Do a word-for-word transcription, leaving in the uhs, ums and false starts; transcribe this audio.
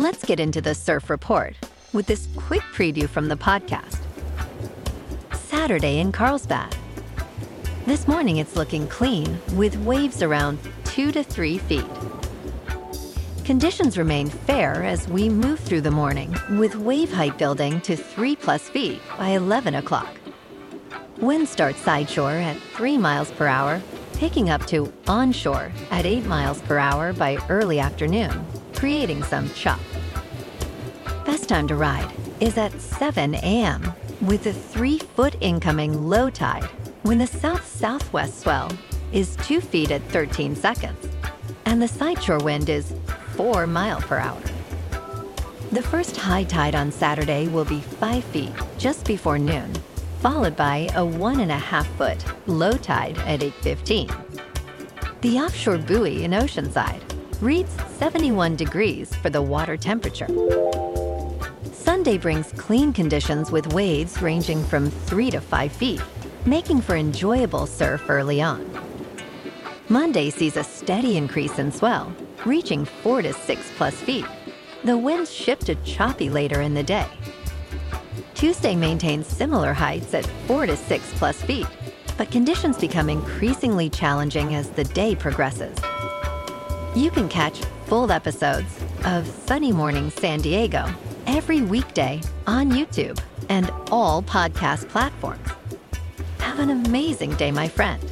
Let's get into the surf report with this quick preview from the podcast. Saturday in Carlsbad. This morning it's looking clean with waves around two to three feet. Conditions remain fair as we move through the morning with wave height building to three plus feet by eleven o'clock. Wind starts sideshore at three miles per hour, picking up to onshore at eight miles per hour by early afternoon, creating some chop. Best time to ride is at seven a.m. with a three-foot incoming low tide when the south-southwest swell is two feet at thirteen seconds, and the sideshore wind is four miles per hour. The first high tide on Saturday will be five feet just before noon, followed by a one and a half foot low tide at eight fifteen. The offshore buoy in Oceanside reads seventy-one degrees for the water temperature. Sunday brings clean conditions with waves ranging from three to five feet, making for enjoyable surf early on. Monday sees a steady increase in swell, reaching four to six plus feet. The winds shift to choppy later in the day. Tuesday maintains similar heights at four to six plus feet, but conditions become increasingly challenging as the day progresses. You can catch full episodes of Sunny Morning San Diego every weekday on YouTube and all podcast platforms. Have an amazing day, my friend.